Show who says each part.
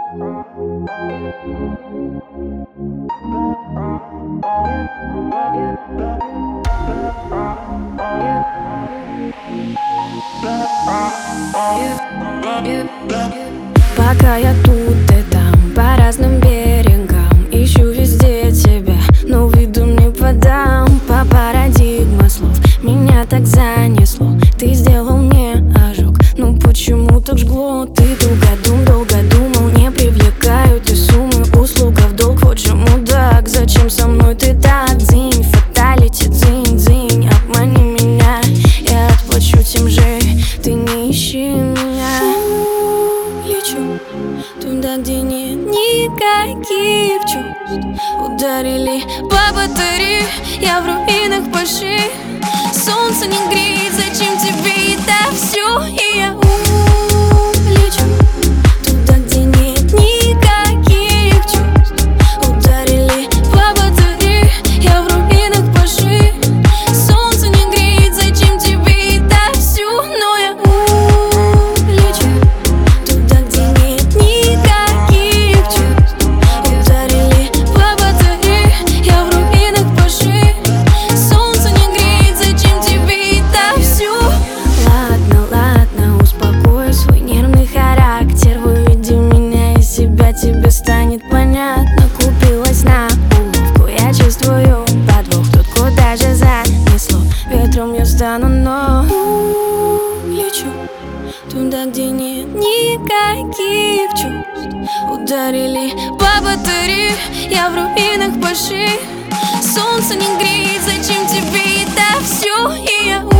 Speaker 1: Пока я тут и там, по разным берегам, ищу везде тебя, но виду не подам. По парадигме слов меня так занесло. Ты сделал мне ожог, ну почему так жгло? Ты долго думал, не привлекают и суммы. Услуга в долг, вот же мудак. Зачем со мной ты так? Дзинь, фаталити, дзинь, обмани меня, я отплачу тем же. Ты не ищи меня. Лечу туда, где нет никаких чувств. Ударили по батарее, я в руинах по шее. Солнце не греет, зачем тебе это все? И я лечу туда, где нет никаких чувств. Ударили по батарее, я в руинах по шее. Солнце не греет, зачем тебе это все? Но я лечу туда, где нет никаких чувств. Ударили по батарее, я в руинах по шее. Солнце не греет, зачем тебе это все? Ладно, успокой свой нервный характер. Выведи меня из себя, тебе станет понятно. Купилась на уловку, я чувствую подвох. Тут куда же занесло, ветром я стану, но лечу туда, где нет никаких чувств. Ударили по батарее, я в руинах по шее. Солнце не греет, зачем тебе это все? И я